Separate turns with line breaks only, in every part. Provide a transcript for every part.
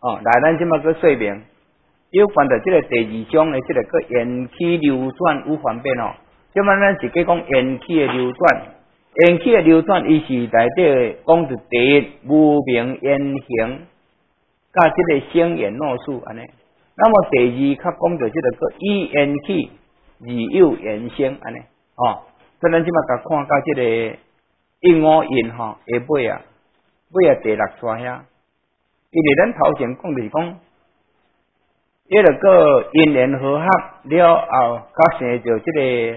来咱即马去说明，有关着即个第二章的即个个元气流转有方便哦。即马咱直接讲元气的流转，元气的流转，伊是内底讲着第一无明言行，甲即个生言诺数安尼。那么第二较讲着即个个以元气而有元生安尼所以咱即马甲看到即个一五印下尾啊第六撮遐。因为咱头前讲就是讲，迄个个因缘和合了后，甲生着即个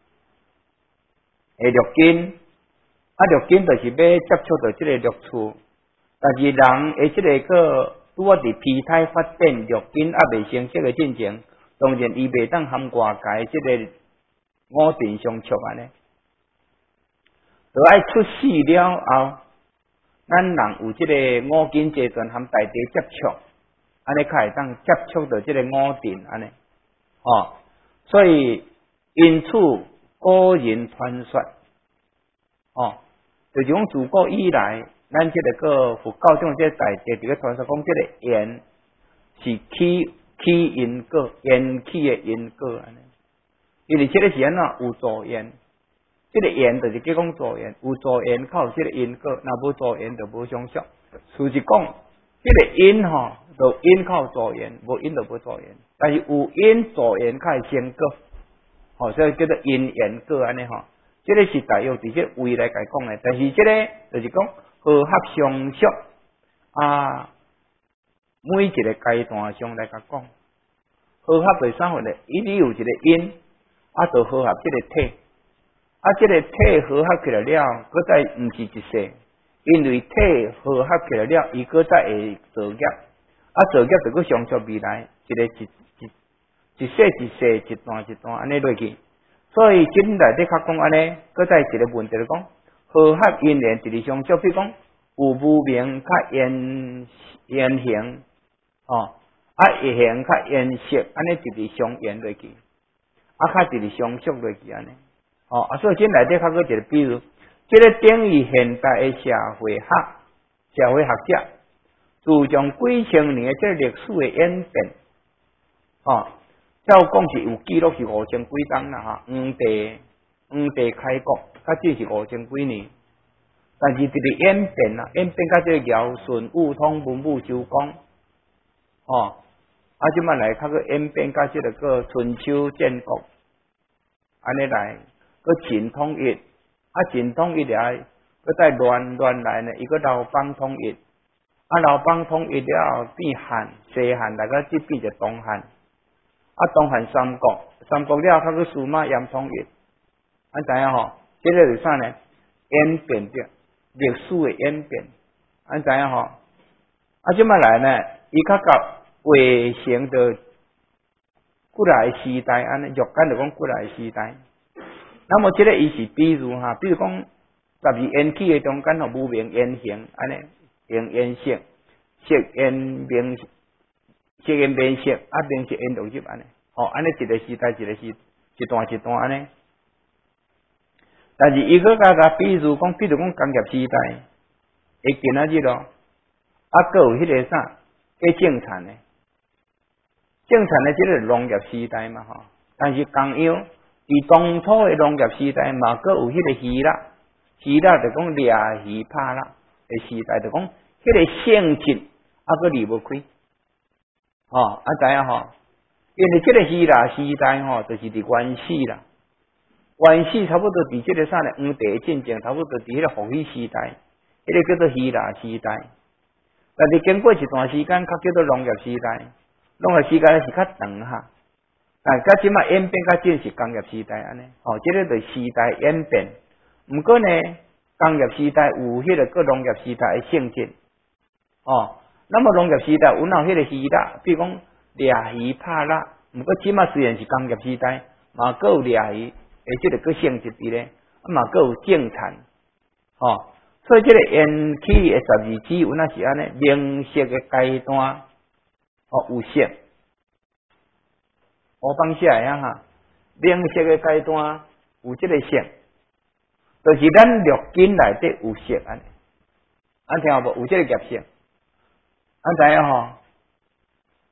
六根，六根就是要接触到即个六处，但是人的即个个拄啊伫皮胎发展六根未成熟的进程，当然伊袂当含外界即个五尘相触安尼，就爱出世了后。咱人有即个五根阶段含大地接触，安尼才会当接触到即个五尘安尼，所以因此古人传说，就是讲自古以来，咱即个个佛教中即个大地伫个传说讲，即个缘是起因果，缘起的因果安尼，因为即个是安怎有助缘。这个缘就是讲助缘，有助缘靠这个因果，若无助缘就无相续。事实讲，这个因就因靠助缘，无因就无助缘。但是有因助缘才会成果，所以叫做因缘果安尼这个是大约伫这位来讲的。但是这个就是讲和合相续每一个阶段上来讲，和合就是啥货呢？伊有一个因，就和合这个体。这个体和合起来了，佮再毋是一世，因为体和合起来了，伊佮再会造业，造业就佮相续未来，一个一世一世，一段一段安尼落去。所以经内底较讲安尼，佮再一个问题就讲，和合因缘一直相续，比如讲有无明较缘行，行较缘色，安尼一直相缘落去，较一直相续落去安尼。所以这内底较个一个比如，这个等于现代的社会学者，自从几千年的这个历史的演变，照讲是有记录是5000几冬啦黄帝开国，只是5000几年，但是这个演变到这个尧舜禹汤文武周公，即摆来较个演变到这个春秋战国，安尼来。个秦统一，秦统一了，个再乱来呢，伊个刘邦统一，刘邦统一了变汉，西汉来个即变就东汉，东汉三国了，较个司马炎统一，知影这个是啥呢？演变着历史的演变，知影即摆来呢，伊较到卫成着古来时代，安尼若干就讲古来时代。那么这个伊是比如讲12缘起的中间无明缘行安尼，行缘色，色缘名，色缘名色，名色缘六入安尼，安尼一个时代一个时一段一段安尼。但是伊个比如讲工业时代，会今仔日咯，佫有迄个啥，种田的这个农业时代嘛但是同样。伫当初的农业时代嘛，佫有迄个鱼啦就讲掠鱼拍啦的时代，就讲迄个性质佫离无开，知影因为这个鱼啦时代就是伫原始啦，原始差不多伫这个啥呢？黄帝进程差不多伫迄个伏羲时代，迄个叫做鱼啦时代。但是经过一段时间，较叫做农业时代，农业时代是较长甲即摆演变甲正是工业时代安尼，这个就是时代演变。毋过呢，工业时代有迄个农业时代的性质，那么农业时代有迄个鱼啦，比如讲掠鱼拍啦。毋过即摆虽然是工业时代，嘛佫有掠鱼，即个性质伫咧，嘛佫有种田，所以这个缘起的12支有是安尼，明色的阶段，有色。我放下来明色的阶段有这个色，就是咱六根内底有色安尼，听有无？有这个业色，知影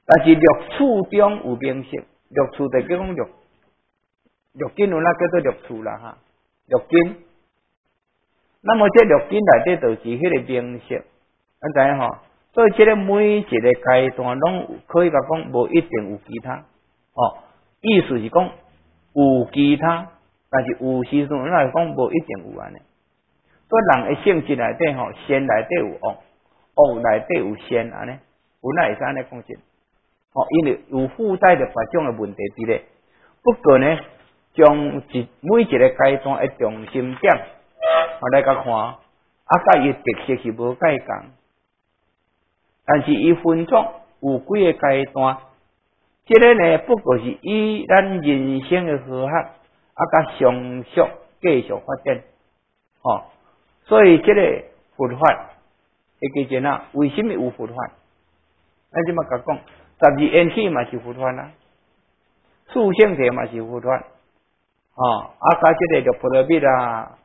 但是六处中有明色，六处就叫讲六根有那叫做六处啦哈，六根。那么这六根内底就是迄个明色，咱知影吼。所以这个每一个阶段拢可以甲讲，无一定有其他。意思是讲有其他，但是有时阵咱来讲无一定有安尼。所以人的性质内底吼，善内底有恶，恶内底有善安尼，有哪会使安尼讲真？因为有附带着别种的问题伫咧。不过呢，将每一个阶段的重心点，来甲看，甲伊特色是无介共，但是伊分作有几个阶段。这个呢，不过是以咱人生的和谐，甲上续继续发展。所以这个佛法会记住为什么有佛法？咱即马甲讲，12缘起嘛是佛法啦，四圣谛嘛是佛法，甲这个六波罗蜜啦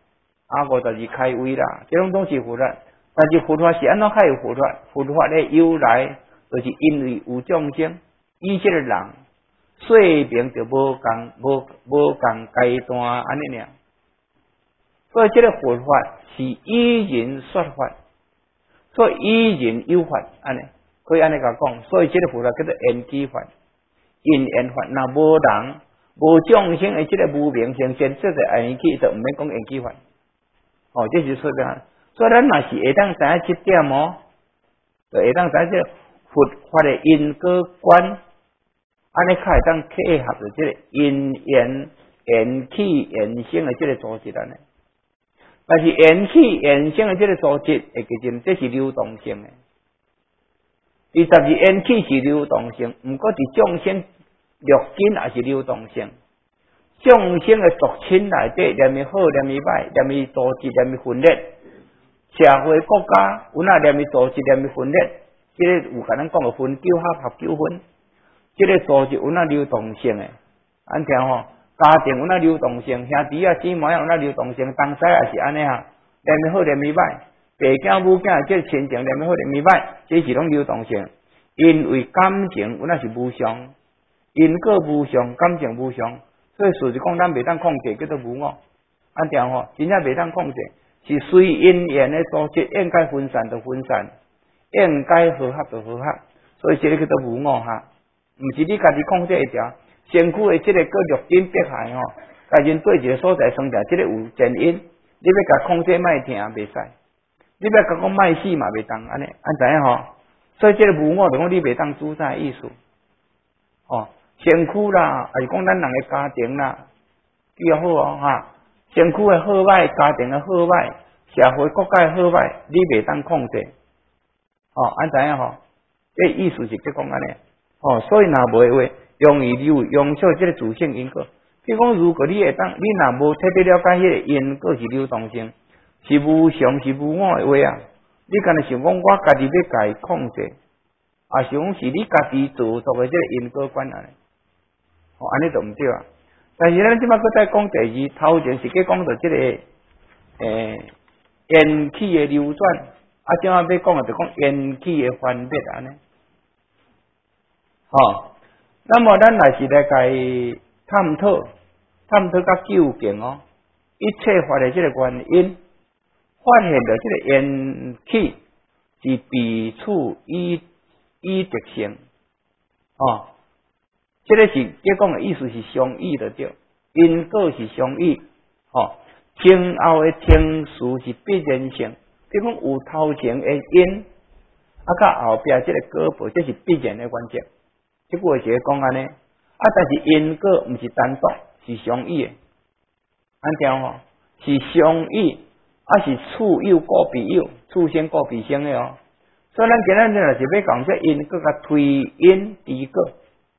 ，52开慧啦，这种都是佛法。但是佛法是安怎开有佛法？佛法的由来，就是因为有众生，以这个人岁命就无共阶段安尼尔。所以这个佛法是以人说法，所以以人有法安尼，可以安尼甲讲。所以这个佛法叫做缘起法、因缘法。那无人、无众生的这个无明性先这个缘起，就唔免讲缘起法。这是说的。所以咱若是会当知影这点就会当知影这个佛法的因果观，安尼才会当契合着这个因缘缘起缘生的这个组织安尼。但是缘起缘生的这个组织会记住，这是流动性的。12缘起是流动性，不过伫众生六根也是流动性。众生的族群内底，念伊好，念伊歹，念伊组织，念伊分裂。社会国家有哪念伊组织，念伊分裂，这个有甲咱讲的分纠合纠纷。这个组织有哪流动性的，安听吼。家庭有哪流动性，兄弟啊姊妹有哪流动性，同师也是安尼啊，念伊好，念伊歹，爸囝母囝这个亲情念伊好，念伊歹，这是拢流动性。因为感情有哪是无常，因果无常，感情无常，所以事实讲咱袂当控制，叫做无我。安听吼，真正袂当控制，是随因缘的组织，应该分散就分散，应该和合就和合，所以这个叫做无我哈，毋是你家己控制会着。身躯的这个各六根迫害吼，家人对一个所在生起，这个有前因，你要甲控制卖疼袂使，你要甲讲卖死嘛袂当安尼，知影吼？所以这个无我就讲你袂当主宰意思，身躯啦，还是讲咱人的家庭啦，比较好哈。身躯的好歹，家庭的好歹，社会国家的好歹，你袂当控制，知影吼？这意思是即讲安尼，所以若无话。容易用错这个自性因果。譬如讲，如果你会当，你若无特别了解迄个因果是流动性，是无常是无我的话啊，你干那想讲我家己要家己控制，啊，想讲是你家己自作的这个因果观安尼，安尼就唔对啊。但是咱即摆搁再讲第二，头前是去讲到这个缘起的流转，即摆要讲的就讲缘起的分别安尼，那么咱若是来甲探讨甲究竟一切法的这个原因，发现了这个缘起是彼处依特性，这个是即讲的意思是相异的对，因果是相异，前后的情绪是必然性，比如讲有头前的因，甲后壁这个果报，这是必然的关键。这句话是讲安尼，但是因果毋是单独，是相异的，安听吼，是相异，是处有故彼有，处先故彼生的所以咱今日若是要讲这因果甲推因离果，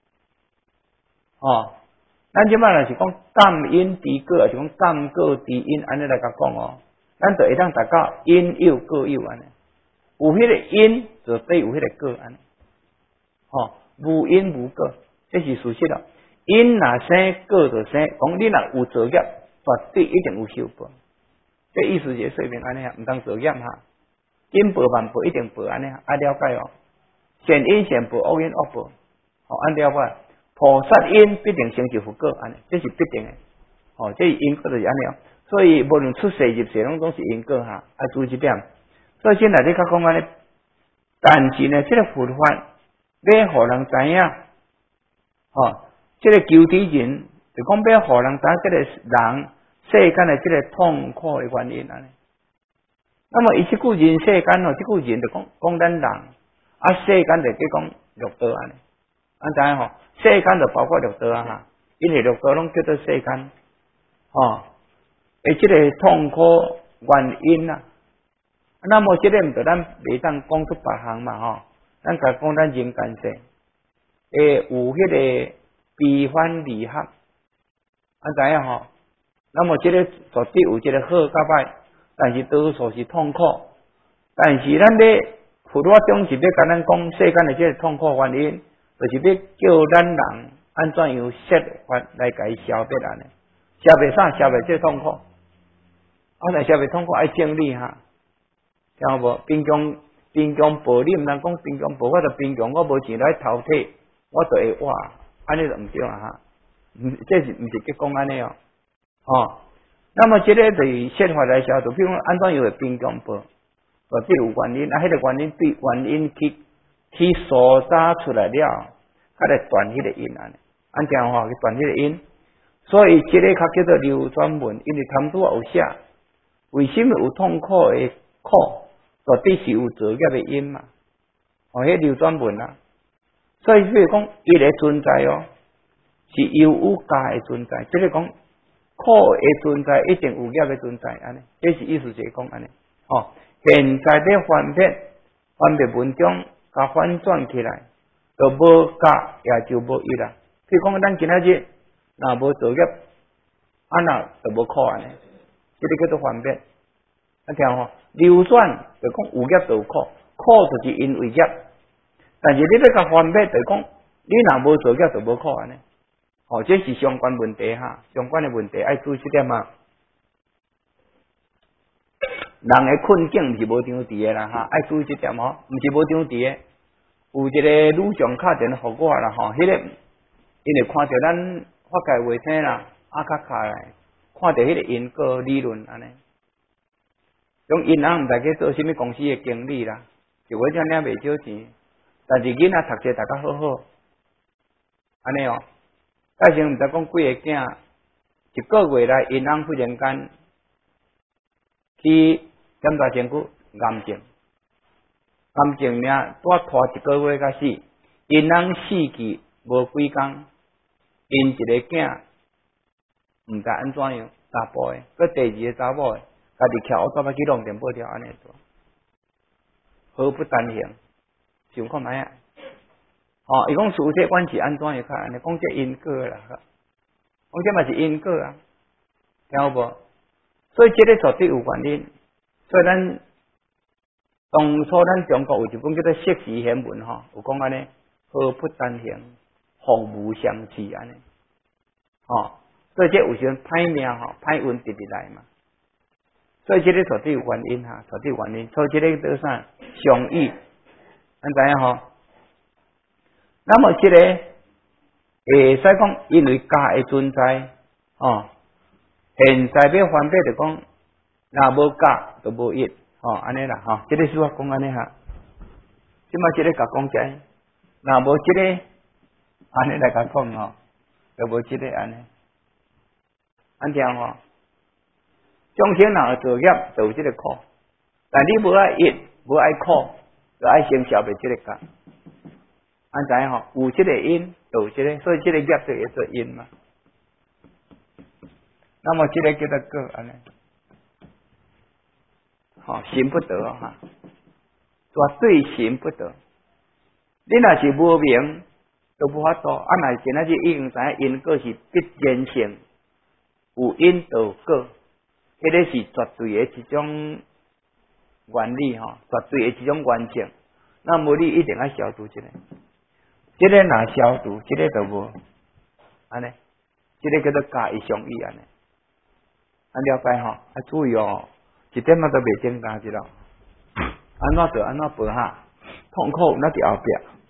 咱即摆若是讲感因离果，是讲感果离因，安尼来甲讲咱就会当达到因有果有安尼，有迄个因就对有迄个果安尼，无因无果，这是事实了。因若生，果就生。讲你若有作业，绝对一定有受报。这意思是说明安尼啊，毋通作业哈。因报万报一定报安尼啊，了解善因善报，恶因恶报。 按了解，菩萨因必定成就佛果，安尼这是必定的。这因果就是安尼。所以无论出世入世，拢总是因果哈，注意这点。所以现在你较讲安尼，但是呢，这个佛法要互人知影，这个求知人就讲要互人知影，这个人世间的这个痛苦的原因安尼。那么伊即句人世间即句人就讲咱人，世间就叫讲六道安尼。知影世间就包括六道哈，因为六道拢叫做世间，即个痛苦原因啊。那么这个毋着咱袂当讲出别项嘛咱甲讲咱人间世，有迄个悲欢离合，知影那么这个绝对有这个好甲歹，但是多数是痛苦。但是咱咧佛法中是要甲咱讲世间的这个痛苦原因，就是要叫咱人安怎样设法来甲伊消灭安尼，消灭啥？消灭这个痛苦。来消灭痛苦爱正理哈。听有无？贫穷暴，你毋通讲贫穷暴，我就贫穷，我无钱来偷摕，我就会活，安尼就毋对啊哈。这是毋是结讲安尼那么这个就是设法来消除，比如安怎样会贫穷暴，这有原因，迄个原因对原因去搜查出来了，来断迄个因安尼，这样去断迄个因。所以这个较叫做流转文，因为贪拄有写，为什么有痛苦的苦？绝对是有造业的因嘛，迄流转文啊。所以譬如讲，伊个存在是有加的存在，即个讲苦的存在一定有业的存在，安尼，这是意思就是讲安尼。现在咧翻别文章，甲反转起来，就无加，也就无益啦。譬如讲，咱今仔日若无造业，那就无苦安尼，这个叫做翻别。听流转就讲有业就有苦，苦就是因为业，但是你要甲翻别，就讲你若无造业就无苦安尼。这是相关问题哈，相关的问题爱注意这点啊。人的困境毋是无张伫的啦哈，爱注意这点毋是无张伫的。有一个女上敲电互我啦迄个因为看到咱法界话体啦，较卡来，看到迄个因果理论安尼。种银行毋知去做啥物公司的经理啦，就我遮领袂少钱，但是囡仔读册读甲好好，安尼介绍毋知讲几个囝，一个月来银行忽然间去检查身躯癌症，拄拖一个月甲死，银行死去无几工，因一个囝毋知安怎样查甫的，佮第二个查某的。家己徛我走去弄电报条安尼做，何不单行？想看卖啊？伊讲事体关系安怎样？安尼讲这因果啦，讲这嘛是因果啊，听有无？所以这个绝对有原因。所以咱当初咱中国有一本叫做《释时贤文》有讲安尼，何不单行？风无相似安尼，所以这有时阵歹命歹运直直来嘛。所以这个绝对有原因绝对有原因。所以这个叫啥？相异，咱知影那么这个会使讲，因为家的存在现在要翻别就讲，若无家就无益安尼啦这个是我讲安尼即摆这个甲讲者，若无这个安尼来甲讲就无这个安尼，安这样众生若造业就有这个苦，但你无爱益，无爱苦，就爱先消灭这个觉。知影有这个因，就有这个，所以这个业就会做因嘛。那么这个叫做果安尼，行不得绝对行不得。你若是无明，就无法度。若今仔日已经知影因果是必然性，有因就有果。迄个是绝对的一种原理绝对的一种原则。那么你一定要消除这个，这个若消除，这个就无安尼，这个叫做加一相异安尼。了解注意一点仔都袂增加知道？安怎做安怎报痛苦那伫后壁，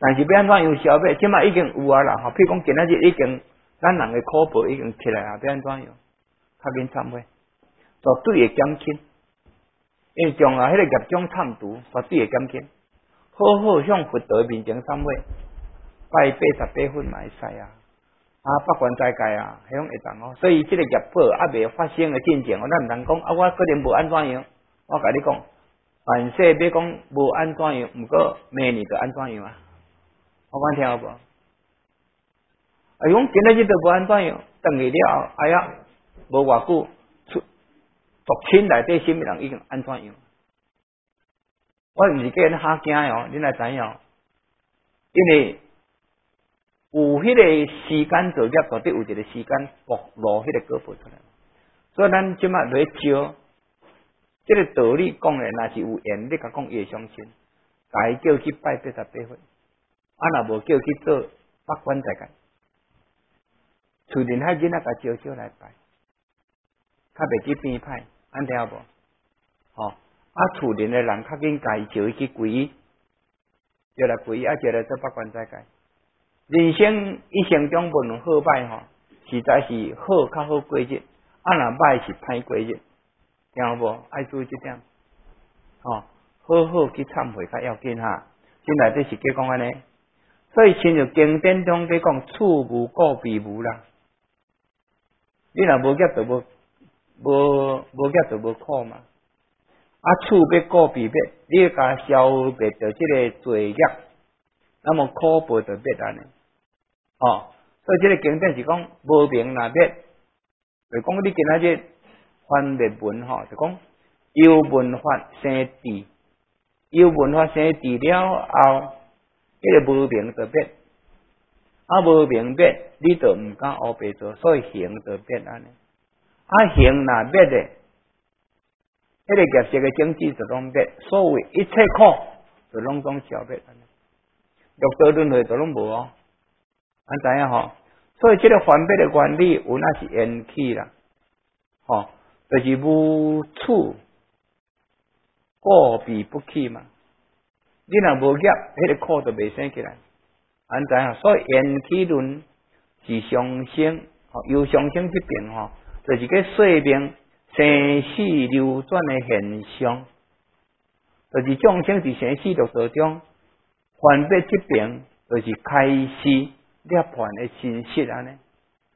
但是要安怎样消灭？即马已经有啊啦，吼，譬如讲今仔日已经咱人的口报已经起来啊，要安怎样？较紧忏悔，绝对会减轻。因为将来迄个业障忏除，绝对会减轻。好好向佛陀面前忏悔，拜88分嘛会使啊。八关斋戒啊，迄种会当哦。所以这个业报还未发生的进程，咱毋通讲啊，我可能无安怎样。我甲你讲，凡事要讲无安怎样，毋过明年就安怎样啊？我讲听有无？啊，讲今仔日都无安怎样，等去了后，哎呀，无偌久，族亲内底什么人已经安怎样？我毋是叫人吓惊哦，你来知影，因为有迄个时间作业，绝对有一个时间暴露迄个果报出来。所以咱即马来招，这个道理讲的，若是有缘，你甲讲伊会相信，该叫去拜88岁，若无叫去做八关斋戒，厝里遐囡仔甲招招来拜，较袂去变歹，安听无？吼，厝里的人较紧家招伊去皈依，叫来皈依，叫来做八关斋戒。人生一生中无论好歹吼，实在是好较好过日，若歹是歹过日，听有无？爱注意这点，好好去忏悔较要紧哈。这内底是叫讲安尼，所以亲像经典中在讲处无过必无啦。你若无业就无业就无苦嘛。处要过必灭，你要甲消灭掉这个罪业，那么苦报就灭安尼。所以这个经典是讲无明若灭，就讲你今仔日翻灭文吼，就讲有文法生智，有文法生智了后，迄个无明就灭，无明灭，你就毋敢黑白做，所以行就灭安尼。行若灭的，迄个业色的种子就拢灭，所谓一切苦就拢总消灭安尼，六道轮回就拢无哦。知影吼，所以这个分别的原理有那是缘起啦，就是无处过必不去嘛。你若无业，迄个苦就袂生起来，知影？所以缘起论是上升，由上升这边就是个说明生死流转的现象，就是众生伫生死六道中分别这边，就是开始涅槃的信息安尼，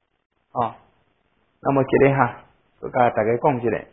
那么这个我甲大家讲一个，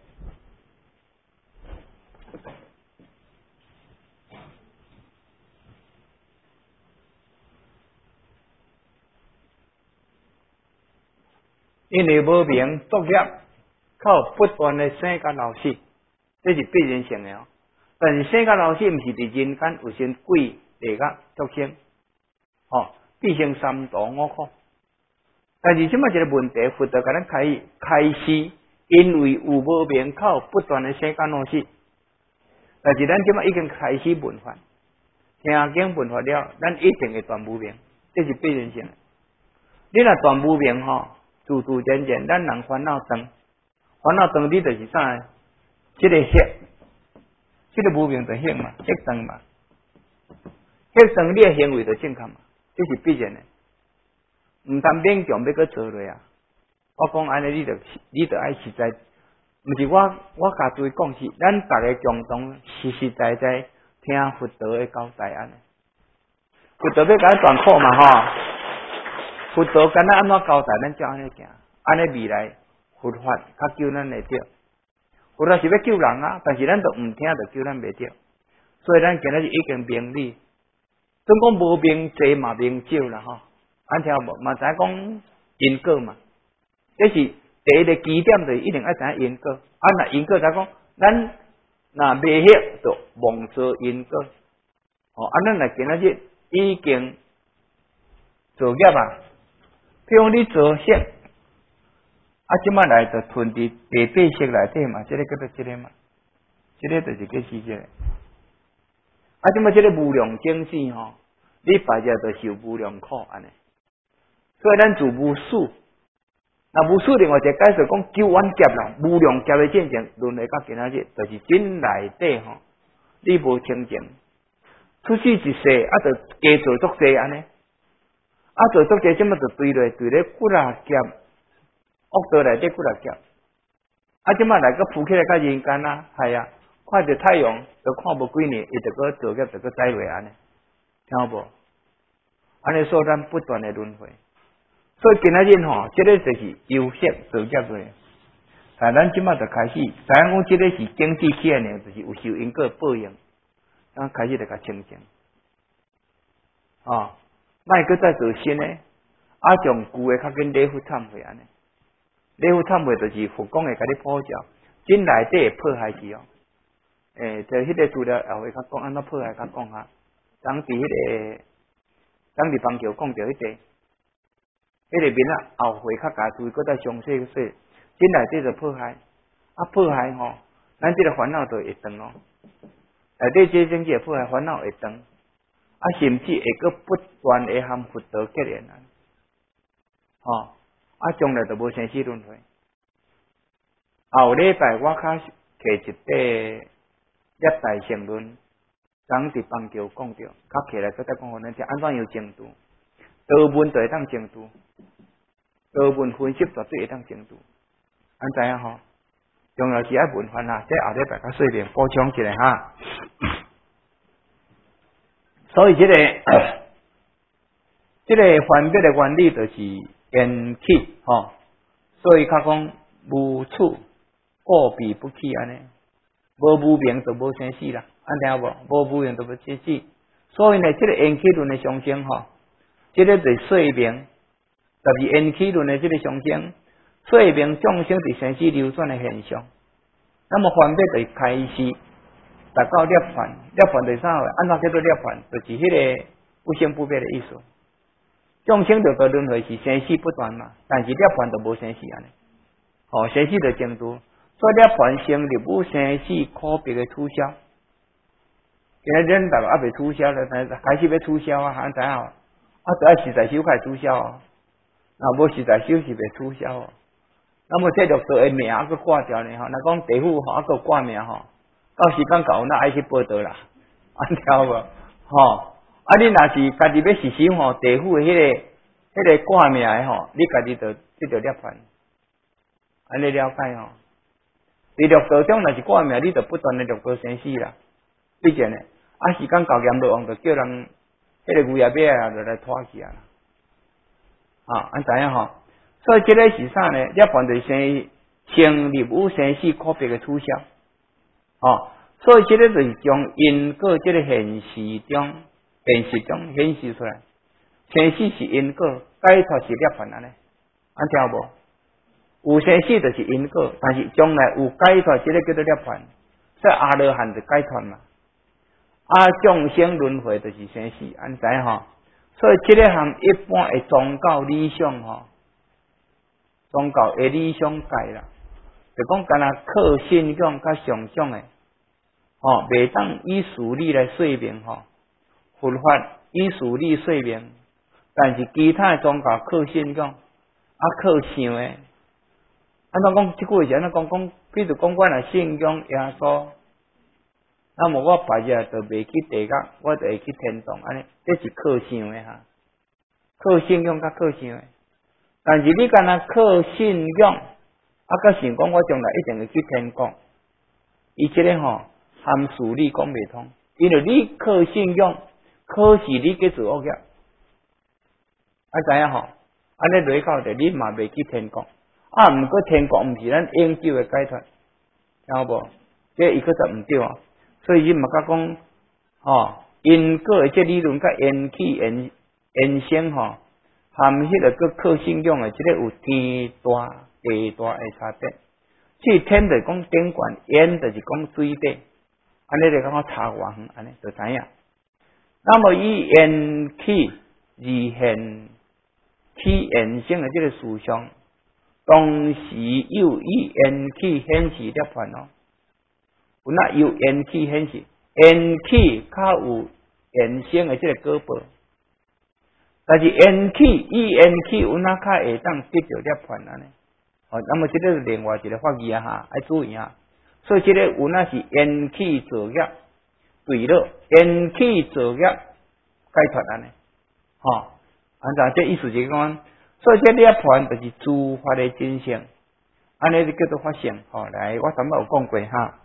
因为无明作业，靠不断的生甲老死，这是必然性的哦。但是生甲老死毋是伫人间有生鬼、地狱、畜生，必生三毒五苦。但是即摆一个问题，佛陀甲咱开示，因为有无明靠不断的生甲老死，但是咱即摆已经开始闻法，听经闻法了，咱一定会断无明，这是必然性的。你若断无明自自然然，咱人烦恼断，你就是啥？这个黑，这个无明就黑嘛，黑断嘛，黑断你的行为就正确嘛，这是必然的。毋通勉强要去做落啊！我讲安尼，你就爱实在，毋是我家己讲是，咱逐个共同实在在听佛陀的交代安尼。佛陀要甲咱断苦嘛佛陀敢若安怎交代，咱照安尼行，安尼未来佛法较救咱会着。佛法是要救人啊，但是咱都毋听，就救咱袂着。所以咱今日已经明理，总讲无明济嘛，明少啦安听无？嘛知影讲因果嘛？这是第一个基点，就是一定爱知影因果。若因果，就讲咱若未晓，就妄做因果。咱若今仔日已经做业啊，譬如你做色，即摆来就囤伫第八识内底嘛，这个叫做这个嘛，这个就是叫世界。即摆这个无量境界你拜者就受无量苦安尼。所以咱自无数，无数另外一个解释讲九万劫啦，无量劫的进程，轮回到今仔日，就是真内底你无清净， 出去一世啊，就加做足济安尼，啊做足济，即么就对咧骨啊劫，恶道内底骨啊劫，啊即么来个浮起来甲人间啊，系啊，看着太阳都看无几年，伊就个做业就个再回安尼，听有无？安尼说咱不断的轮回，所以今仔日吼，即个就是有色做业嘞。但咱即马就开始，知影讲即个是经济起来呢，就是有受因果报应，咱开始就甲清净，莫搁再做新的，啊，从旧的较紧礼佛忏悔安尼，礼佛忏悔就是佛讲的甲你普照，真内底破坏去哦，就迄个资料后会较讲安怎破坏较讲下，当伫邦桥讲着迄个面啊，后会较加注意，搁再详细说，真内底就破坏，啊破坏吼，咱即个烦恼就会断哦，内底这种个破坏烦恼会断，啊甚至会搁不断的含佛道结缘啊，啊将来就无生死轮回。后礼拜我较摕一块业大乘论，当伫邦桥讲着，较起来搁再讲互咱听安怎样净土，道文就会当净土，道文分析绝对会当净土，安知影吼？重要是爱文翻啊，这后礼拜较细面补充一下哈。所以这个分别的原理就是缘起吼，所以较讲无处过彼不去安尼，无无明就无生死啦，安听无？无无明就无生死，所以呢，这个缘起论的象征吼，这个就是说明，就是缘起论的这个象征，说明众生伫生死流转的现象。那么分别就开始达到涅槃，涅槃是啥话？按怎叫做涅槃？就是迄个不生不灭的意思。众生就在轮回是生死不断嘛，但是涅槃就无生死安尼。生死就净土，所以涅槃成立无生死可别的取消。今日咱大家还未取消咧，开始要取消啊，安知影？就要实在修开取消啊，无实在修是袂取消哦。那么这六道的名还佫挂掉呢吼，若讲地府还佫挂名吼，到时间到那爱去报道啦，安听无？你若是家己要实行吼，地府的迄个挂名的吼，你家己就这条涅槃，安尼了解吼？伫六道中若是挂名，你就不断的六道生死啦，毕竟呢，时间到阎罗王就叫人迄个牛也马啊，就来拖去啊，安知影吼？所以这个是啥呢？涅槃就是成立无生死可别的取消，所以这个就是将因果这个现实中显示出来，生死是因果，解脱是涅槃安尼，安听无？有生死就是因果，但是将来有解脱，这个叫做涅槃，所以阿罗汉就解脱嘛，众生轮回就是生死，安知吼？所以这个和一般的宗教理想宗教的理想界啦，就讲干那靠信仰较上上的，袂当以事理来说明佛法以事理说明，但是其他的宗教靠信仰，靠想的，安怎讲？即句话是安怎讲？比如讲，我若信仰耶稣，那么我白日就袂去地狱，我就会去天堂，安尼，这是靠想的哈，靠信仰甲靠想的。但是你干那靠信仰，甲想讲我将来一定会去天国，伊这个含事理讲袂通，因为你靠信仰，可是你去做恶业，知影安尼落到就你嘛袂去天国，毋过天国毋是咱永久的解脱，听无？这伊个就毋对啊，所以你嘛甲讲，因果的这理论甲缘起缘生含迄个个靠信仰的，即个有天大地大的差别。即天就讲顶悬，缘就是讲水底，安尼就讲差偌远，安尼就知影。那么以缘起而现起缘生的这个思想，同时又以缘起显示涅槃哦。有那有缘起显示，缘起较有缘生的这个果报。但是缘起以缘起有哪较会当得到涅槃安尼？那么这个是另外一个法义啊哈，要注意啊。所以这个有哪是缘起造业， 对了，引起作业解脱安尼，吼，按照这意思就是讲，所以这涅槃就是诸法的真相，安尼就叫做法性，吼，来，我头先有讲过哈，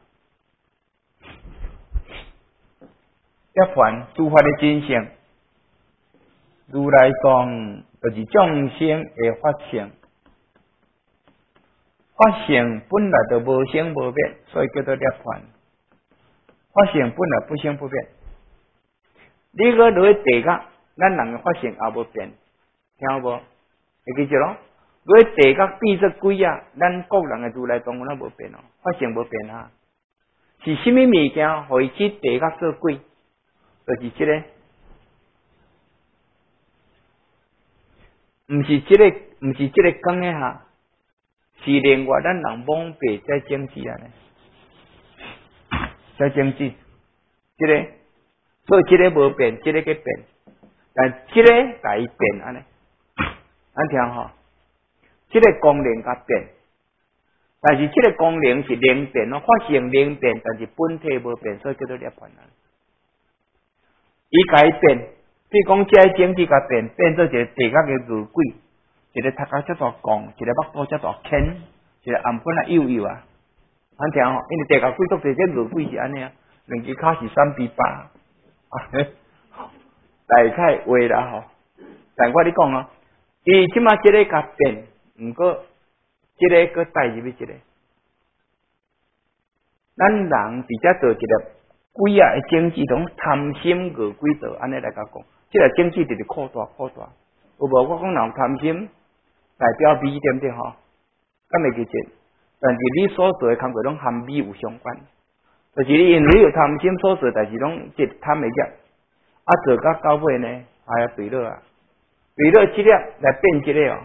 涅槃诸法的真相，如来讲就是众生的法性。法性本来就无生无灭，所以叫做涅槃。法性本来不生不灭。你个落去地角，咱人的法性也无变，听有无？会记住咯？落去地角变做鬼啊！咱各人的如来藏也无变哦，法性无变啊。是什么物件会去地角做鬼？就是这个，毋是这个讲的哈。是另外咱人蒙蔽在政治安尼，在政治，这个，所以这个无变，这个去变，但这个甲伊变安尼，咱听吼，这个功能甲变，但是这个功能是灵变哦，发生灵变，但是本体无变，所以叫做涅槃啊。伊改变，比如讲这个政治甲变做一个地角嘅女鬼。一个头壳遮大光，一个目肚遮大浅，一个暗粉啊幼幼啊，咱听吼，因为地球鬼足侪这女鬼是安尼啊，两只脚是3:8啊，大概话啦吼。但我你讲哦，伊即马即个甲变，毋过即个搁带入去即个，咱人伫遮做一个鬼啊的政治，拢贪心恶鬼道，安尼来甲讲，即个政治就是扩大，有无？我讲人贪心。代表美对不对吼？敢袂记住？但是你所做的工作拢和美有相关，就是你因为有贪心所做，但是拢即贪的业，啊做到尾呢，哎呀对了啊，对了这个来变这个哦，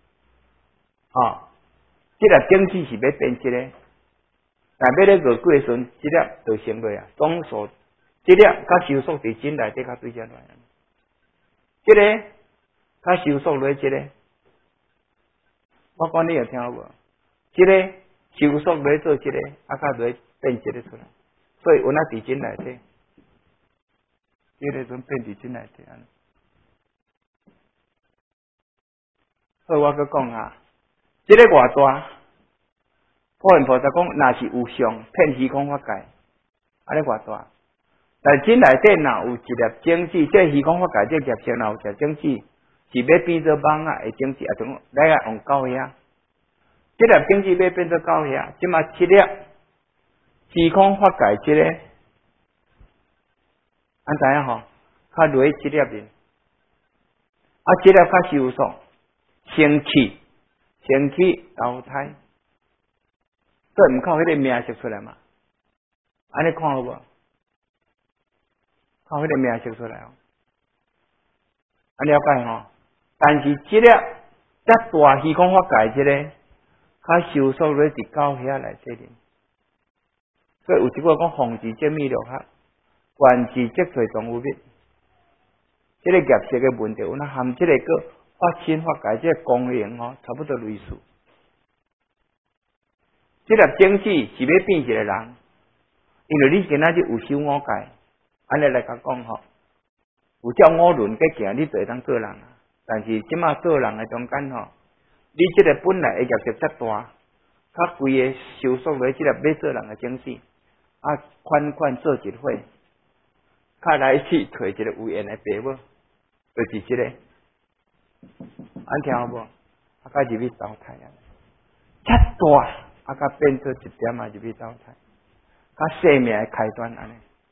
这个政治是要变这个，但要咧恶鬼的时阵，这个就成落啊，总数这个甲收束伫真内底较对正来，这个甲收束落这个。我讲你有听无？这个收束来做这个，啊，甲来变这个出来，所以有那伫真内底，这个阵变伫真内底安。所以我佮讲啊，这个偌大，普贤菩萨讲，若是有相，遍虚空法界，安尼偌大。但真内底若有一粒种子，这虚空法界这业性若有一粒种子，是要变做网啊的种子，啊，从来啊用到遐。这粒种子要变做到遐，即马七粒虚空法界这个，安知影吼？较落七粒面，啊，七粒较收束，生气投胎，所以毋靠迄个名色出来嘛？安尼看好无？靠迄个名色出来哦，安了解吼？但是这粒遮大虚空法界这个。较收束咧伫高遐来这里，所以有一句讲奉旨正密六合，观自即随总有灭。这个业色嘅问题，有那含这个个发心法界这个功能哦，差不多类似。这粒种子是要变一个人，因为你今仔日有修五戒，安尼来甲讲吼，有照五轮去行，你就会当做人啊。但是即马做人嘅中间吼。你这个本来的业色遮大，较规个收束落这个要做人的种子，啊，款做一伙，较来去找一个有缘的爸母，就是这个，安听好无？啊，甲入去投胎啊，遮大，啊，甲变做一点啊入去投胎，甲生命的开端安尼，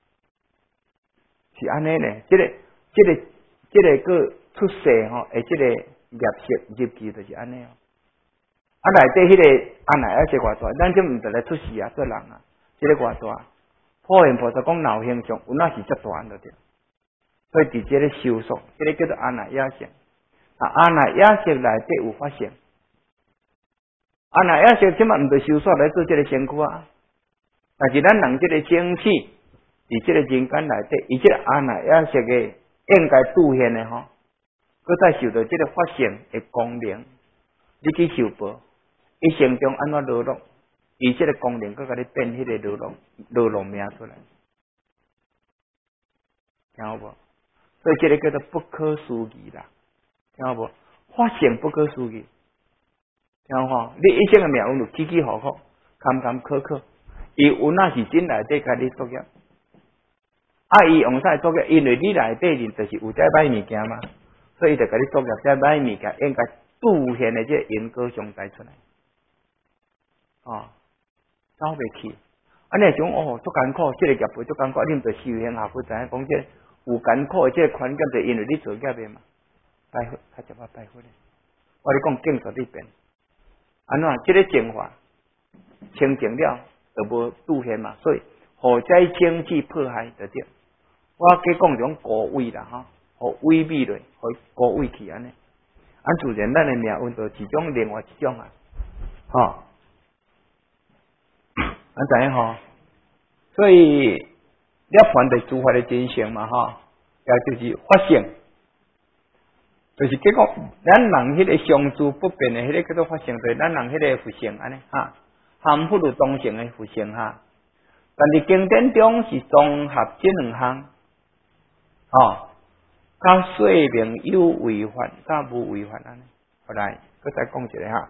是安尼呢？这个个出世吼，诶，这个业色入去就是安尼哦。啊，内底迄个安奈也是偌大，咱这毋得来出世啊，做人啊，这个偌大。普贤菩萨讲脑形象，有那是遮大安着对。所以伫这个收束，这个叫做安奈亚性。啊，安奈亚性内底有发现，安奈亚性即嘛毋着收束来做这个身躯啊。但是咱人这个精气，伫这个人间内底，伊这个安奈亚性嘅应该兑现的吼，佮再受到这个发现的功能，你去受报。伊心中安怎落落，伊这个功能，佮甲你变迄个落落命出来。 听好无？所以这个叫做不可思议啦，听好无？发现不可思议，听好无？你一生的命运就起起伏伏，坎坎坷坷，伊有那是真内底甲你作业，伊用啥作业？因为你内底人就是有这歹物件嘛，所以伊就甲你作业这歹物件，应该凸显的这因果上带出来，走袂去。安尼种足艰苦，这个业配足艰苦，你毋着修行下不知影讲这有艰苦的这个环境，就因为你做业的嘛。拜佛，较接我拜佛咧。我咧讲经十里遍，安怎？这个净化清净了，就无凸显嘛。所以火灾清气迫害就对。我计讲种高位啦，互萎靡落，互高位去安尼。自然咱的命运就是一种另外一种知影所以涅槃的诸法的真相嘛也就是发性，就是结果咱人迄个相处不变的迄个叫做发性，就是咱人迄个佛性安尼含不如中性的佛性但是经典中是综合这两项甲说明有违法，甲无违法安尼。后来佮再讲一个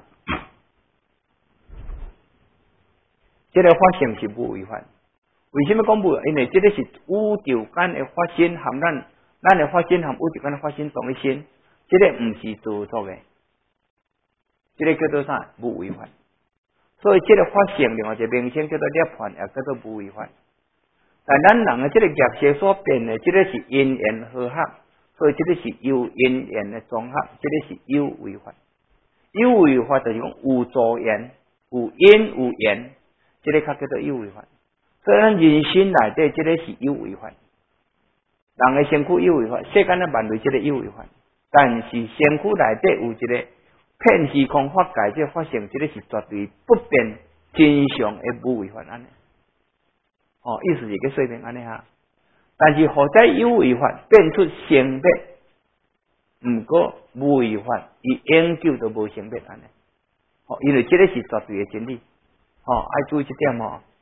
这个发性是无违法。为什么讲无？因为这个是宇宙间的发生含咱的发生含宇宙间的发生同一性，这个唔是做作的，这个叫做啥？无违法。所以这个发性另外一个名称叫做涅槃，也叫做无违法。但咱人的这个业色所变的，这个是因缘和合，所以这个是有因缘的综合，这个是有违法。有违法就是讲有助缘、有因有缘，这个较叫做有违法。所以咱人生内底这个是有违法，人的身躯有违法，世间的万类这个有违法，但是身躯内底有一个遍虚空法界这法性，这个是绝对不变真相的无违法安尼。意思是个说明安尼但是何在有违法变出性别，毋过无违法，伊永久都无性别安尼。因为这个是绝对的真理。爱注意这点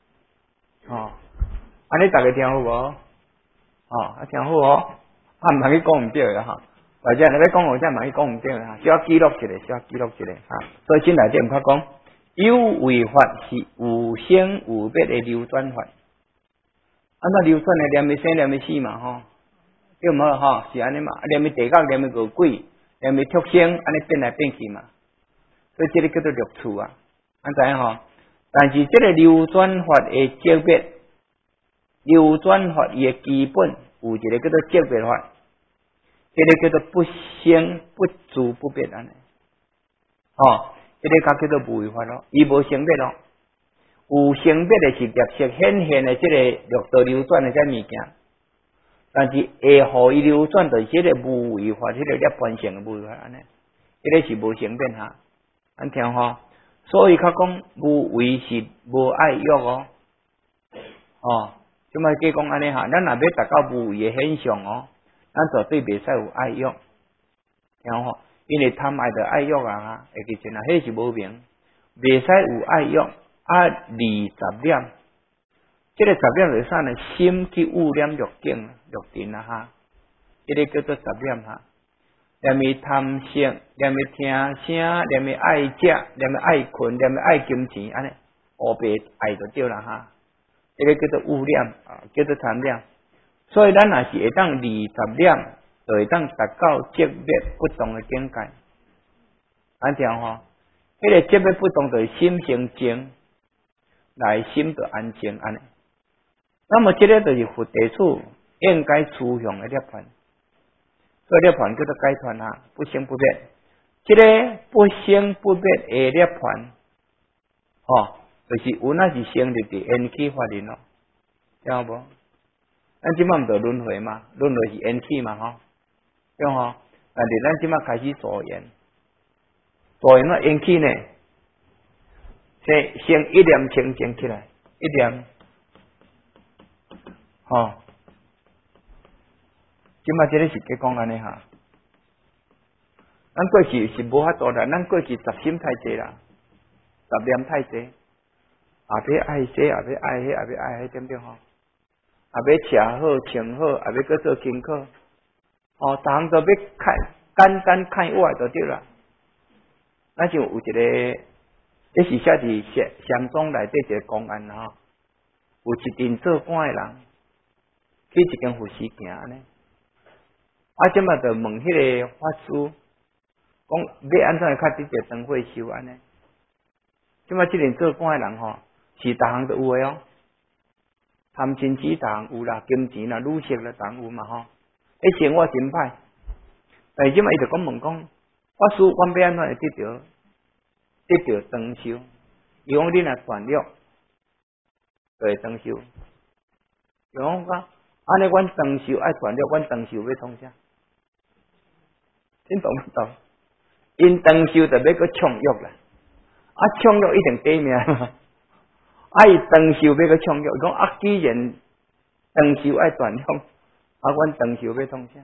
安尼大家听好无？听好毋通去讲毋对的或者你要讲或者毋通去讲毋对的需要记录一下，需要记录一下所以真内底毋较讲，有为法是有生有灭的流转法。安怎流转的？念咪生，念咪死嘛对毋好是安尼嘛？念咪地狱，念咪恶鬼，念咪畜生，安尼变来变去嘛。所以这个叫做六处知影但是这个流转法的界别，流转法伊的基本有一个叫做界别法，这个叫做不生不住不灭安尼。这个较叫做无为法咯，伊无生灭咯。有生灭的是业色显现的这个六道流转的这物件，但是会互伊流转就是这个无为法，这个涅槃性的无为法安尼，这个是无生灭咱听所以较讲无为是无爱欲即摆计讲安尼咱若要达到无为的现象咱绝对袂使有爱欲，听因为贪爱的爱欲会记真迄是无明，袂使有爱欲离杂念，这个杂念就是啥呢？心去污染六境六尘这个叫做杂念念咪贪色，念咪听声，念咪爱食，念咪爱困，念咪爱金钱，安尼黑白爱就对啦这个叫做污染叫做贪念。所以咱若是会当离杂念，就会当达到界别不同的境界。安听迄个界别不同就是心性静，内心就安静安尼。那么这个就是佛地处应该趋向的涅槃。所以涅槃叫做解脱不生不灭。这个不生不灭的涅槃就是有那是成立伫缘起法轮咯，听好无？咱即摆毋着轮回嘛，轮回是缘起嘛对但是咱即摆开始造缘，造缘缘起呢，先一念清净起来，一念即摆这个是计讲安尼咱过去是无法度啦，咱过去杂心太济啦，杂念太济，也要爱这，也要爱迄，也要爱迄，对不对要吃好、穿好，也要搁做功课。哦，逐项都要看，简单看活就对啦。咱就有一个，这是写伫相中内底一个公案吼，有一阵做官诶人，去一间佛寺行安尼，即马就问迄个法师，讲要安怎会较直接当会修安尼？即马即阵做官诶人吼，是逐项都有诶哦，贪嗔痴逐项有啦，金钱啦、女色啦，逐项有嘛吼。生活真歹，但是即马伊就讲问讲，法师，阮要安怎会得到长寿？伊讲你若断欲，就会长寿。伊讲安尼，阮长寿爱断欲，阮长寿要创啥？恁懂不懂？因长寿就要去创欲啦，创欲一定得命嘛。伊长寿要去创欲，伊讲既然长寿爱断欲，阮长寿要创啥？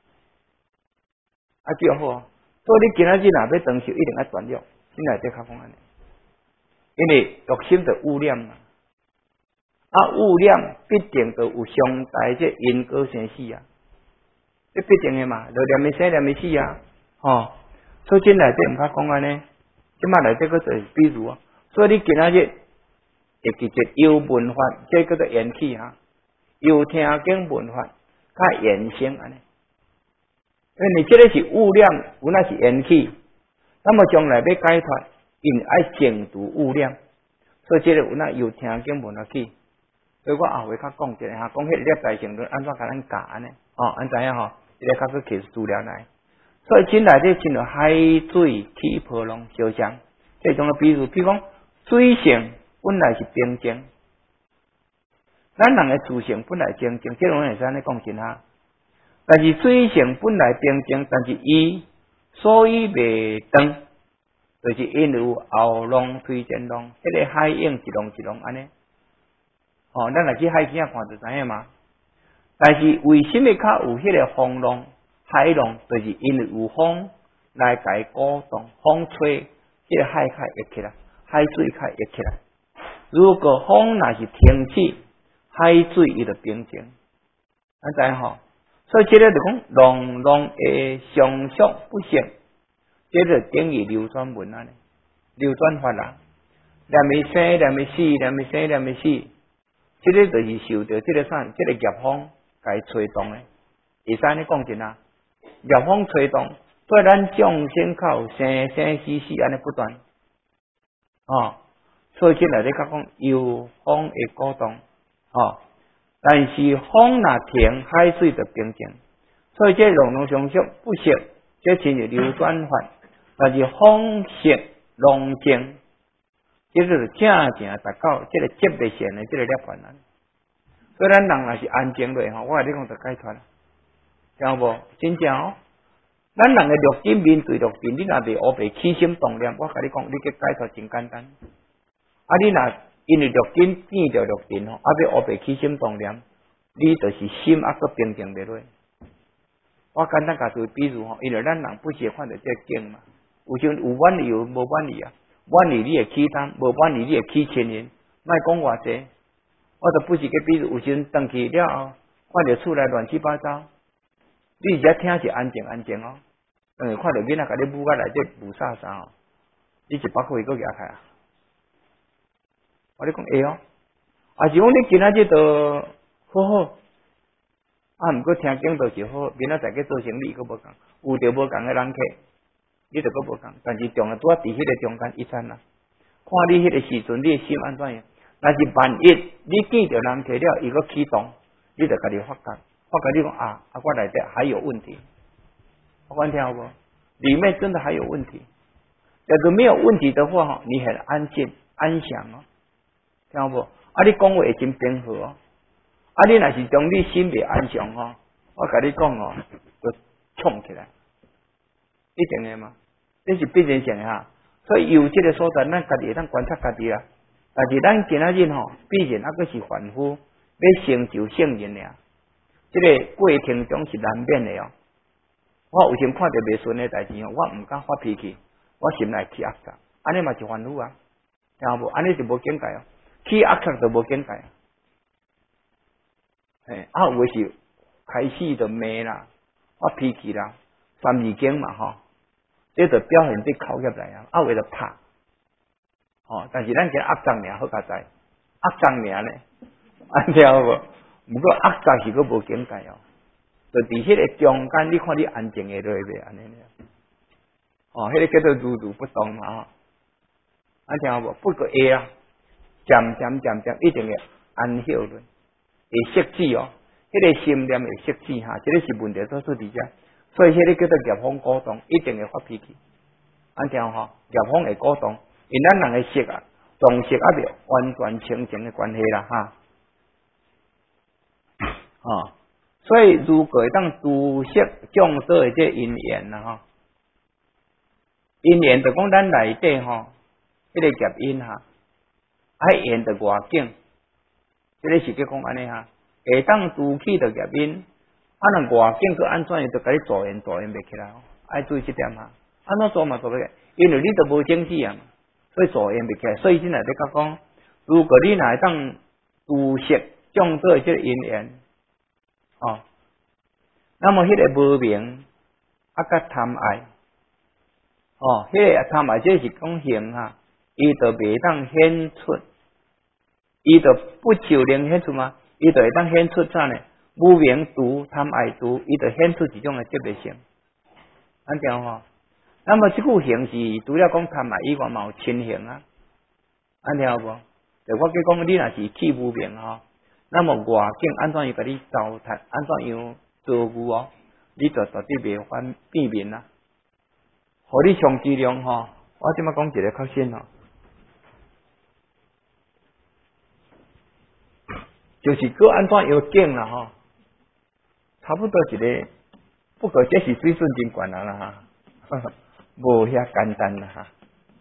对好，所以你今仔日若要长寿，一定爱断欲，心内底较讲安尼。因为欲心就污染嘛，污染必定就有相待这因果生死啊，这必定的嘛，就念咪生念咪死啊，所以这内底毋较讲安尼，即马内底个就是比如啊，所以你今仔日会记着有文法，这叫做缘起哈，有听经文法，较缘生安尼，因为你这个是污染，有那是缘起，那么将来要解脱。因爱净除污染，所以这个有那有听经文起，所以我后尾较讲一下哈，讲迄个业大乘论安怎甲咱教安尼，安知影吼？这个较去其实资料来，所以真内底真有海水起波浪相像，这种的比如，比如讲水性本来是平静，咱人的自性本来清净，这种会使安尼讲真哈。但是水性本来平静，但是伊所以袂长。就是因有后浪推前浪，迄个海涌一浪一浪安尼，咱若去海边看就知影嘛。但是为什么较有迄个风浪、海浪？就是因为有风来解鼓动，风吹，迄个海较溢起来，海水较溢起来。如果风若是停止，海水伊就平静，安知影吼？所以这个就讲浪会上溯不息。这个等于流转文啊，流转法啦，念咪生，念咪死，念咪生，念咪死，这个就是受到这个啥，这个业风该吹动的。会使安尼讲真啊，业风吹动，对咱众生靠生生死死安尼不断，所以这内底较讲有风会鼓动，但是风若停，海水就平静，所以这浪上溯不息，这真是流转法。但是风息浪静，这就是正达到这个接地线的这个涅槃啊。所以咱人若是安静落吼，我甲你讲就解脱了，听无？真正哦，咱人的六根面对六根，你若袂乌白起心动念，我甲你讲，你去解脱真简单。你若因为六根见着六根吼，要乌白起心动念，你就是心个平静袂落。我简单甲做比如吼，因为咱人不是看到这经嘛。有时有愿意有无愿意啊？愿意你会起贪，无愿意你会起嗔恨。莫讲偌济，我就不是个比如有时回去了后，看到厝内乱七八糟，你只听是安静安静哦。看到囡仔甲你母甲内底舞啥啥哦，你一把火伊个举开啊！我咧讲会哦，是讲你今仔日都好好，毋过听经就是好，明仔载去做生意佫无共，有着无共的人客。你就佫无共，但是重要拄伫迄个中间一餐啦。看你迄个时阵，你的心安怎样？但是万一你见着人摕了，伊佫启动，你就家己发觉你讲我内底还有问题，我听好无？里面真的还有问题。假如没有问题的话，你很安静安详哦，听好无？你讲话会真平和哦。你若是将你心袂安详我甲你讲就冲起来，一定的嘛。这是必然性的哈，所以有这个所在，咱家己会当观察家己啦。但是咱今仔日毕竟还是凡夫，要成就圣人呀。这个过程中是难免的哦。我有时看到袂顺的代志我唔敢发脾气，我心内起恶煞，安尼嘛是凡夫啊，听无？安尼就无境界哦，起恶煞就无境界。 有诶是开始就骂啦，发脾气啦，三字经嘛吼，这就表现对口业来啊，有诶就拍，但是咱今压脏命好加在，压脏命咧，安听无？不过压脏是佫无境界哦，就伫迄个中间，你看你安静诶落袂安尼咧，迄个叫做如如不动嘛吼，安听无？不过会啊，渐渐一定会安歇落，会熄止哦。迄个心念会熄止哈，这个是问题所在伫遮，所以迄个叫做业风鼓动，一定会发脾气。安听吼，业风会鼓动，因咱人会熄啊，重熄啊，未完全清净的关系啦哈。所以如果当除熄众多的这因缘啦哈，因缘就讲咱内底吼，迄个业因哈，爱缘的外境，这个是叫讲安尼哈。下当除去的业因，若外境佮安怎样，就甲你助缘袂起来哦。爱注意这点哈，安怎做嘛做袂起，因为你都无正气啊，所以助缘袂起来。所以现在在讲，如果你若会当除熄众多这个因缘，那么迄个无明甲贪爱，迄个贪爱这是讲行哈，伊就袂当显出，伊就不就能显出吗？伊就会当显出啥呢？无明毒、贪爱毒，伊就显出一种的特别性。安听吼？那么这股行是除了讲贪爱以外，嘛有亲行啊。安听无？就我计讲，你若是去无明吼，那么外境安怎样甲你糟蹋，安怎样遭遇哦？你就绝对袂反变面啦。互你上质量吼，我即摆讲一个较深吼。就是个安怎样境啦吼，差不多一个，不过这是水准真悬啦哈，无遐简单啦哈。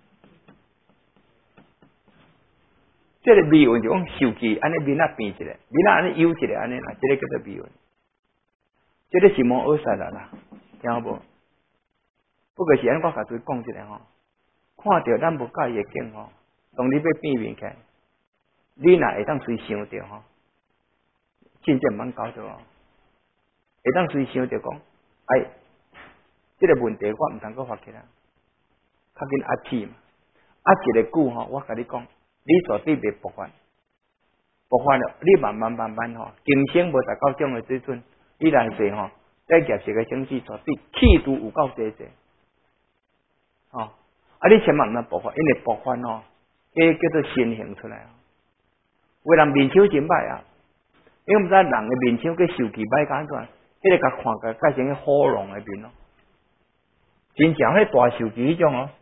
这个微运就讲受气，安尼面啊变一个，面啊安尼悠一个安尼啦，这个叫做微运。这个是无学识啦，听无？不过是安我甲对讲一下吼，看到咱无介意的境吼，当你要变面起来，你若会当随想着吼。真正蛮搞着哦，会当随想着讲，这个问题我毋通阁发起来，较紧压起嘛，压一个久吼，我甲你讲，你绝对袂爆发，爆发了，你慢慢吼，今生无达到这样的水准，你来说吼，在业识个生死绝对气度有够济，你千万毋通爆发，因为爆发吼，这叫做心形出来啊，有人面手真歹啊。因为毋知人的面相佮受气歹安怎，迄个甲看甲改成去火龙的面咯，真正迄大受气迄种哦，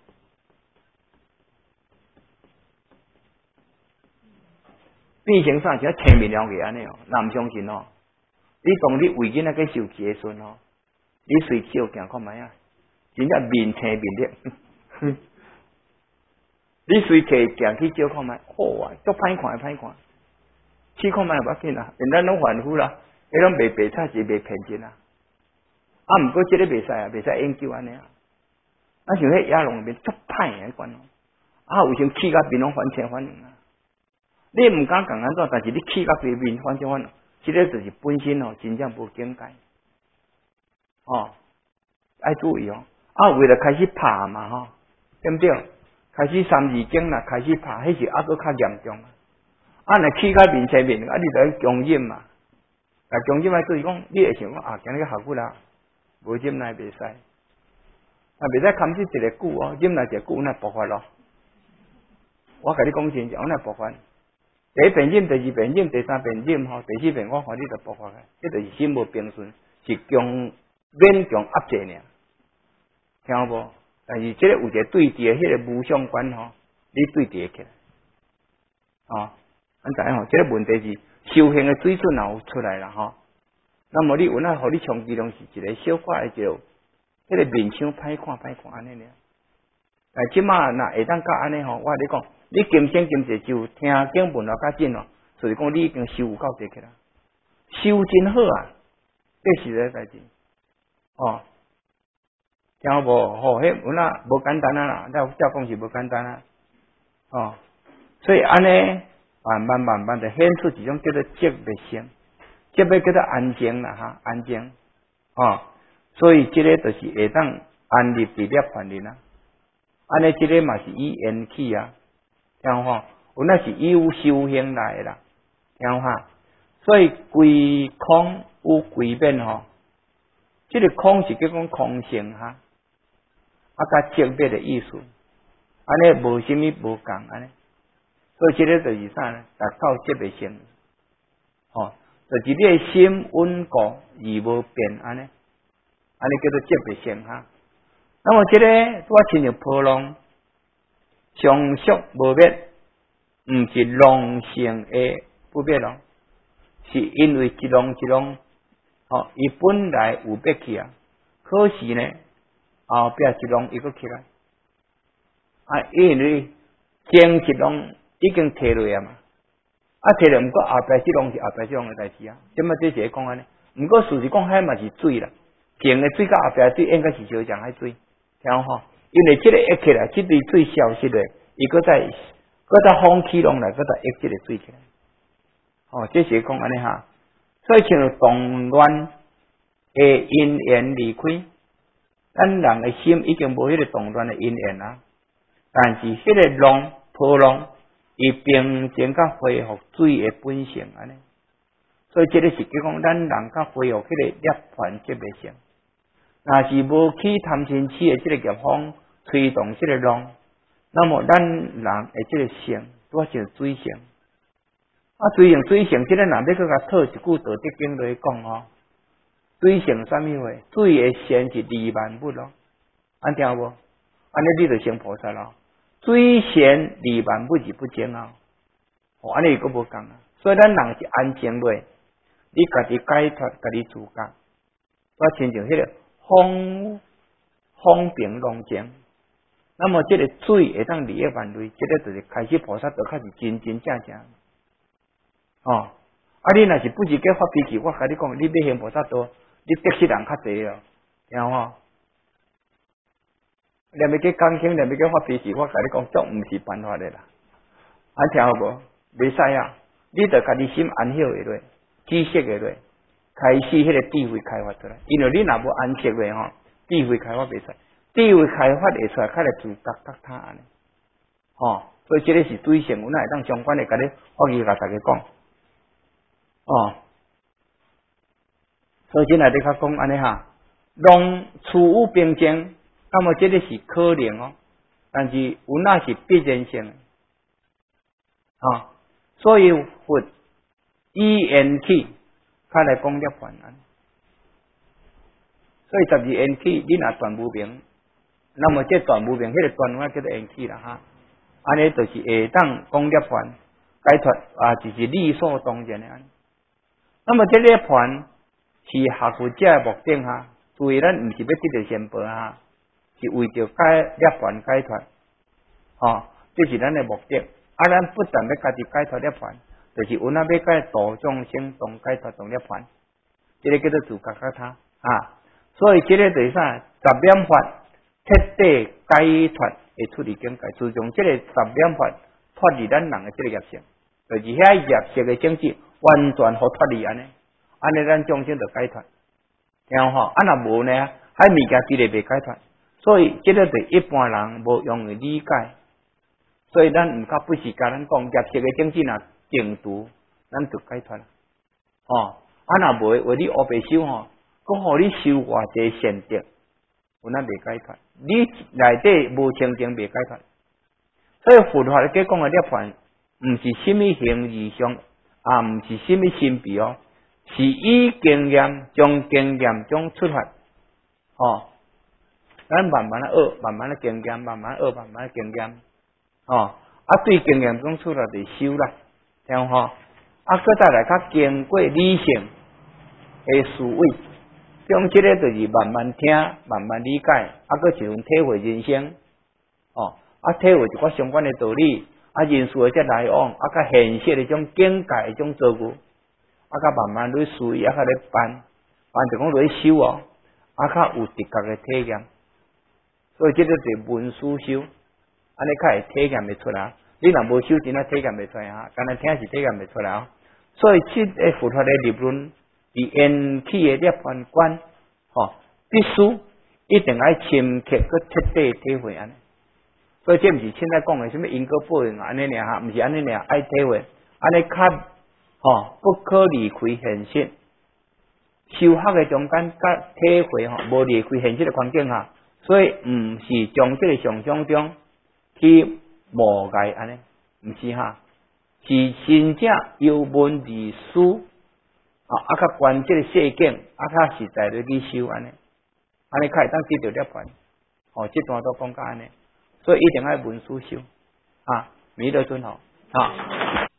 变成啥像青面了去安尼哦，若毋相信哦，你当你为囡仔去受气的时阵哦，你随手行看觅啊，真正面青面绿，你随摕行去照看觅，好啊，足歹看。去看觅也无紧啦，因咱拢凡夫啦，迄种袂白菜是袂骗钱啊。毋过即个袂使啊，袂使研究安尼啊。像迄野龙面足歹诶款哦，有时气甲面拢反正反应啊。你毋敢讲安怎，但是你气甲面反正反应，即个就是本身哦，真正无境界。爱注意哦。为了开始拍嘛吼，对毋对？开始三字经啦，开始拍，迄是抑搁较严重。若气甲面青面，你就强忍嘛。强忍就是讲，你会想讲今日效果啦，无忍来袂使。袂使砍死一个久哦，忍来一个久，那爆发咯。我甲你讲真正，我那爆发。第一遍忍，第二遍忍，第三遍忍吼，第四遍我看你就爆发个，这就是心无平顺，是勉强压制呢。听有无？但是这个有一个对峙的迄个无相关吼，你对峙起来。知影吼，这个问题是修行的水准也有出来啦吼。那么你有那互你长期拢是一个小可的就，迄个面相歹看安尼尔。但即马若会当甲安尼吼，我你讲，你今生今世就听经闻了较紧哦，所以讲你已经修有够济起来，修真好啊，这是个代志。听有无？迄有那无简单啊啦，照讲是无简单啊。所以安尼慢慢的显出一种叫做寂灭性。 这要叫做安静啦哈，安静哦。所以这个就是会当安立伫涅槃里啦。安尼这个嘛是以缘起啊，听有吼？有那是有修行来的啦，听有哈？所以归空有归变吼，这个空是叫讲空性哈，甲寂灭的意思，安尼无什么无共安尼。所以这个就是啥呢？达到寂灭性，吼，就是你的心稳固而无变安尼，安尼叫做寂灭性哈。那么这个我亲像波浪，常宿无灭，毋是浪性的不灭咯，是因为一浪一浪，伊本来有灭去啊，可是呢，后壁一浪又搁起来，因为前一浪已经摕落啊嘛，摕落毋过后壁一浪是后壁一浪的代志啊，即么这是讲安尼，毋过事实讲海嘛是水啦，前的水甲后壁的水应该是相像海水。听吼，因为这个一起来，这堆水消失了，伊搁再风起浪来，搁再一这个水起来。哦，这是讲安尼哈。所以像动乱的因缘离开，咱人的心已经无迄个动乱的因缘啦。但是迄个浪波浪，伊平静甲恢复水的本性安尼。所以这个是讲咱人甲恢复迄个涅槃寂灭性。若是无起贪嗔痴的这个业风吹动这个浪，那么咱人的这个性，多像水性。水性，这个若要搁甲套一句道德经来讲哦，水性啥物话？水的线是2万物咯，安听无？安尼你就成菩萨咯。水线2万物是不精啊，安尼佫无共啊。所以咱人是安静落，你家己解脱，家己自觉，我亲像迄个。风平浪静，那么这个水会当利益万类，这个就是开始菩萨道开始真正。哦，你若是不是给发脾气，我甲你讲，你要行菩萨道，你得失人较济哦，听吼？你要去讲轻，你要去发脾气，我甲你讲，足毋是办法的啦。听好无？袂使啊！你着家己心安歇下落，知识下落。开始迄个智慧开发出来，因为你若无安息咧吼，智慧开发袂出来，智慧开发会出来，较来自觉觉他安尼，吼，所以这个是水性，我会当相关的，甲你法语甲大家讲，哦，所以今来你较讲安尼哈，浪处有平静，那么这个是可能哦，但是有那是必然性的，所以佛以缘起。较来讲涅槃啊，所以12缘起，你若断无明，那么这断无明，迄个断法叫做缘起啦哈。安尼就是会当讲涅槃解脱就是理所当然的安。那么这涅槃是学佛者的目的哈，注意咱毋是要得到仙宝哈，是为着涅槃解脱，这是咱的目的。咱不但要家己解脱涅槃。就是有那要解度众生同解脱同涅槃，这个叫做自觉觉他所以这个就是啥？十念法彻底解脱会出离境界，自从这个十念法脱离咱人的这个业性，就是遐业性的性质完全好脱离安尼咱众生就解脱，听吼？若无呢，遐物件直直袂解脱，所以这个对一般人无容易理解，所以咱毋较不是甲咱讲业性的性质呐。净土，咱就解脱啦。若无为你黑白修讲互你修偌济善德，有咱袂解脱。你内底无清净袂解脱。所以佛法咧讲的涅槃，毋是什么形而上，毋是什么神秘哦，是以经验从经验中出发。咱慢慢学，慢慢经验，慢慢学，慢慢经验。对经验中出来就修啦。听吼，搁再来较经过理性的思维，用这个就是慢慢听，慢慢理解，搁一份体会人生，体会一寡相关的道理，人事的这来往，甲现实的种境界的种遭遇，甲慢慢去思维，甲咧办就讲落去修较有直觉的体验，所以这个是文思修，安尼较会体验会出来。你若无修，真啊体验袂出来哈，干那听是体验袂出来所以这个佛法的理论伫缘起的涅槃观，必须一定要深刻佮彻底体会安尼。所以这毋是现在讲的什么因果报应安尼尔哈，毋是安尼尔，爱体会，安尼较不可离开现实。修学的中间甲体会无离开现实的环境下，所以毋是从这个想象中去误解安尼，毋是哈，是真正由文字书较观这个世境，较实在的去修安尼，安尼较会当得到涅槃。这段都讲到安尼，所以一定要文书修弥勒尊